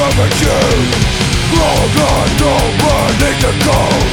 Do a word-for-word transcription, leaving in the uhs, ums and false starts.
of a Jew. Long on, no beneath the cold.